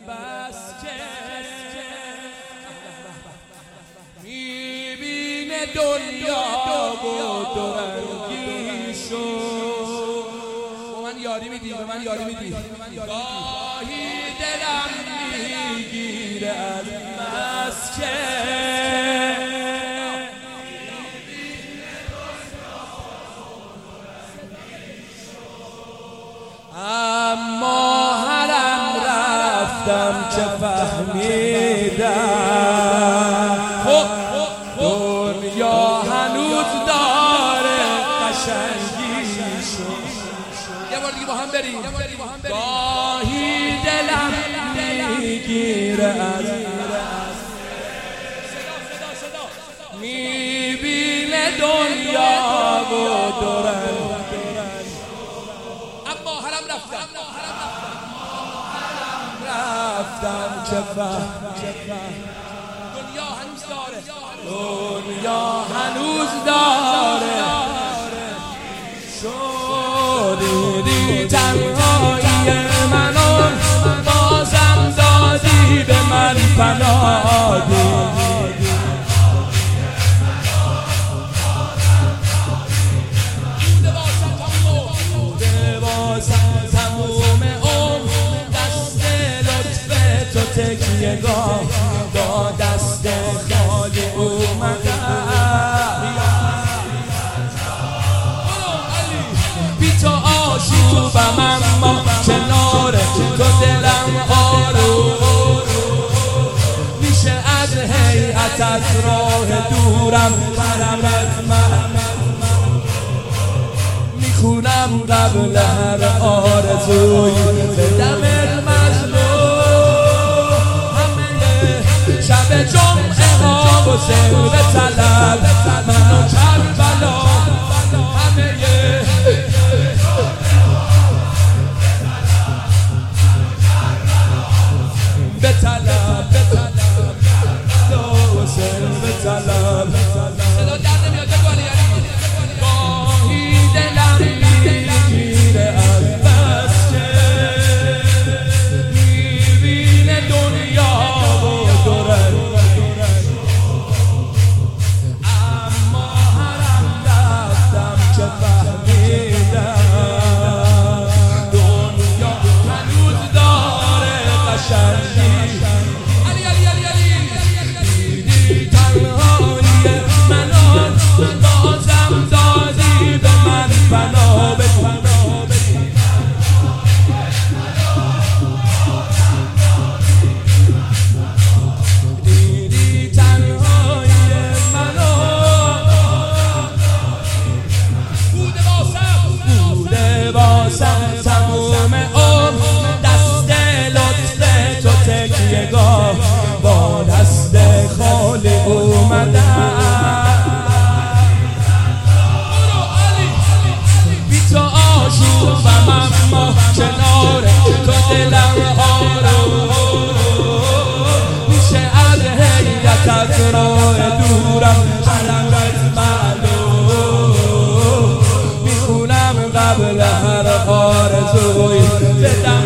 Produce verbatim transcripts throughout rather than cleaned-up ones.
بس که میبینه دنیا و دورنگی شد. با من یاری میدی، به من یاری میدی. گاهی دلم میگیره از بس که اما هرم رفتم که فهمیدم دنیا هنوز داره قشنگیشو. یه بار دیگه با هم بریم. گاهی دلم میگیره از میبینه دنیا و دورن رفتم که دنیا هنوز داره، دنیا هنوز داره. شدیدی تنهایی منو بازم دادی به من فنادی. بوده واسم تموم عمر دست لطف تو تکیه گاه با دست خالی اومدم. بی تو آشوبم اما کنار تو دلم آروم میشه. از هیئت از راه دورم حرمت من میخونم قبل هر آرزوی به دم شب جمعه ها و سر طلب من و کربلا همه به طلب به طلب و سر طلب. صدا در نمیاد بگوانی گاهی دلم میگیره از بس که میبینه دنیا با دست خالی اومدم. بی تو آشوبم اما کنار تو دلم آروم میشه. از هیئت از راه دورم حرمت معلوم میخونم قبل هر آرزوی به دم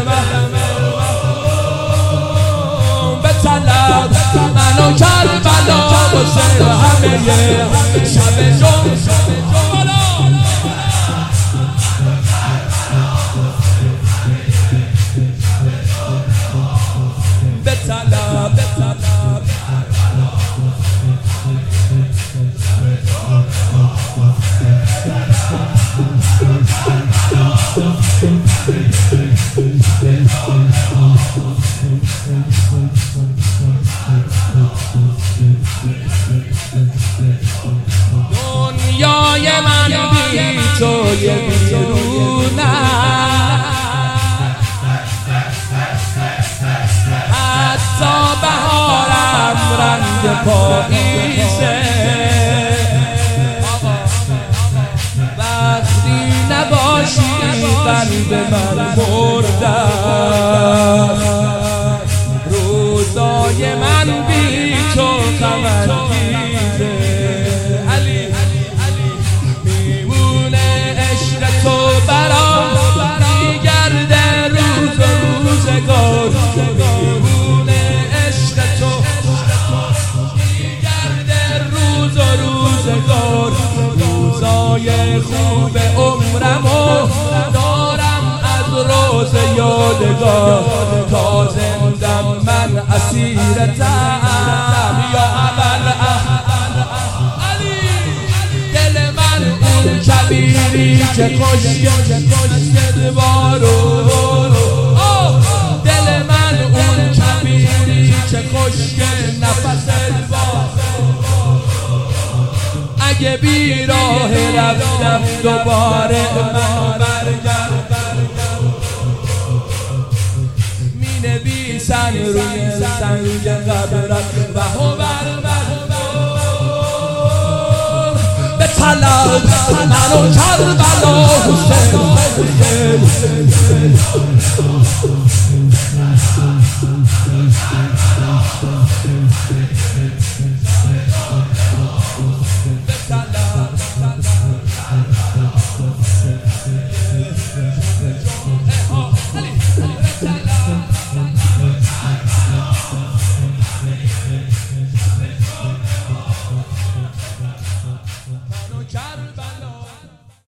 منو کربلا و سر همه شب جمعه به طلب به طلب دنیای من بی توی بیرونه حتی بهارم رنگ پاییزه. وقتی نباشی قلب من مرده روزای من بی تو غم‌انگیزه. میمونه عشق تو برام میگرده روز و روزگار یادگار تا زندم من اسیرتم یا ابل علی دل من اون کبیری که کشک ادوارو دل من اون کبیری که کشک نفس ادوار اگه بی راه رفتم دوباره من برگردم می نویسن روی سنگ قبرت و هوبر به طلب من و کربلا حسین